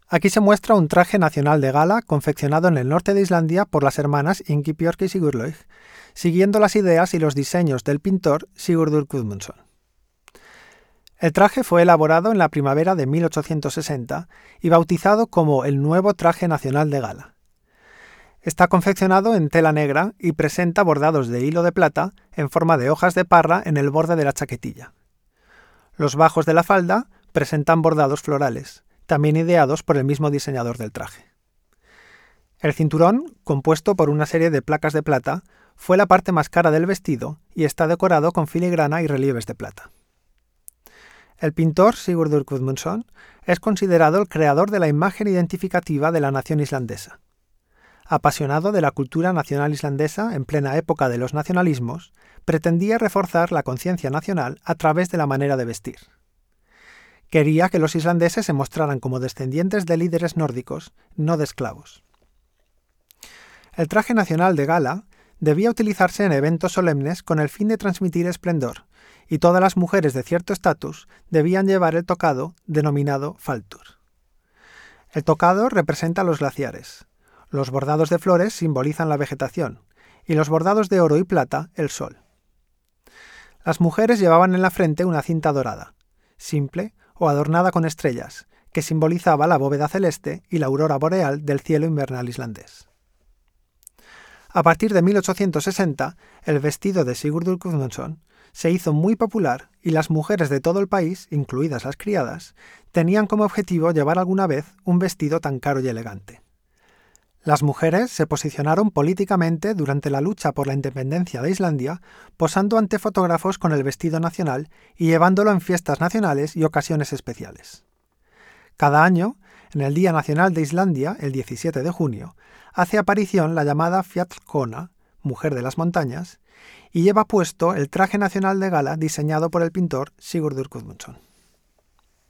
Aquí se muestra un traje nacional de gala confeccionado en el norte de Islandia por las hermanas Ingibjörg y Sigurlaug, siguiendo las ideas y los diseños del pintor Sigurdur Gudmundsson. El traje fue elaborado en la primavera de 1860 y bautizado como el nuevo traje nacional de gala. Está confeccionado en tela negra y presenta bordados de hilo de plata en forma de hojas de parra en el borde de la chaquetilla. Los bajos de la falda presentan bordados florales, también ideados por el mismo diseñador del traje. El cinturón, compuesto por una serie de placas de plata, fue la parte más cara del vestido y está decorado con filigrana y relieves de plata. El pintor Sigurdur Gudmundsson es considerado el creador de la imagen identificativa de la nación islandesa. Apasionado de la cultura nacional islandesa en plena época de los nacionalismos, pretendía reforzar la conciencia nacional a través de la manera de vestir. Quería que los islandeses se mostraran como descendientes de líderes nórdicos, no de esclavos. El traje nacional de gala debía utilizarse en eventos solemnes con el fin de transmitir esplendor, y todas las mujeres de cierto estatus debían llevar el tocado denominado faltur. El tocado representa los glaciares, los bordados de flores simbolizan la vegetación, y los bordados de oro y plata el sol. Las mujeres llevaban en la frente una cinta dorada, simple o adornada con estrellas, que simbolizaba la bóveda celeste y la aurora boreal del cielo invernal islandés. A partir de 1860, el vestido de Sigurdur Gudmundsson se hizo muy popular y las mujeres de todo el país, incluidas las criadas, tenían como objetivo llevar alguna vez un vestido tan caro y elegante. Las mujeres se posicionaron políticamente durante la lucha por la independencia de Islandia, posando ante fotógrafos con el vestido nacional y llevándolo en fiestas nacionales y ocasiones especiales. Cada año, en el Día Nacional de Islandia, el 17 de junio, hace aparición la llamada Fjallkona, mujer de las montañas, y lleva puesto el traje nacional de gala diseñado por el pintor Sigurdur Gudmundsson.